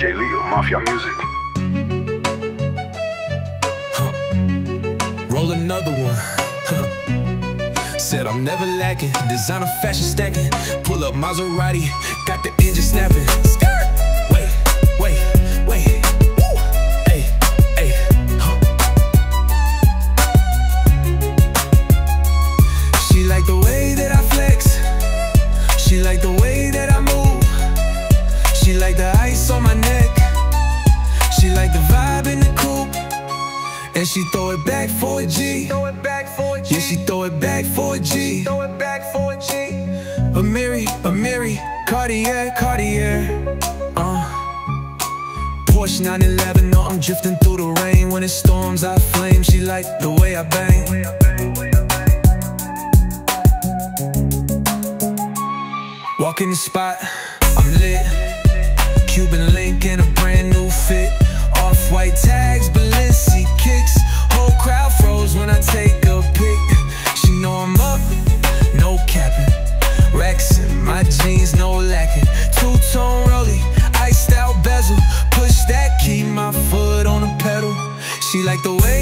DJ Leo, Mafia Music. Roll another one. Said I'm never lacking, designer fashion stacking. Pull up Maserati, got the engine snapping. Skirt. Wait, wait, wait. Woo. Hey, hey, She like the way that I flex. She like the way that I move. She like the ice on my neck. She like the vibe in the coupe. And she throw it back for a G. Yeah, she throw it back for a G. Amiri, Cartier, Cartier. Porsche 911, no, I'm drifting through the rain. When it storms, I flame. She like the way I bang. Walk in the spot, I'm lit. Cuban link in a brand new fit. Off-white tags, Balenci kicks. Whole crowd froze when I take a pic. She know I'm up, no capping. Racks in my jeans, no lacking. Two-tone rollie, iced out bezel. Push that, keep my foot on the pedal. She like the way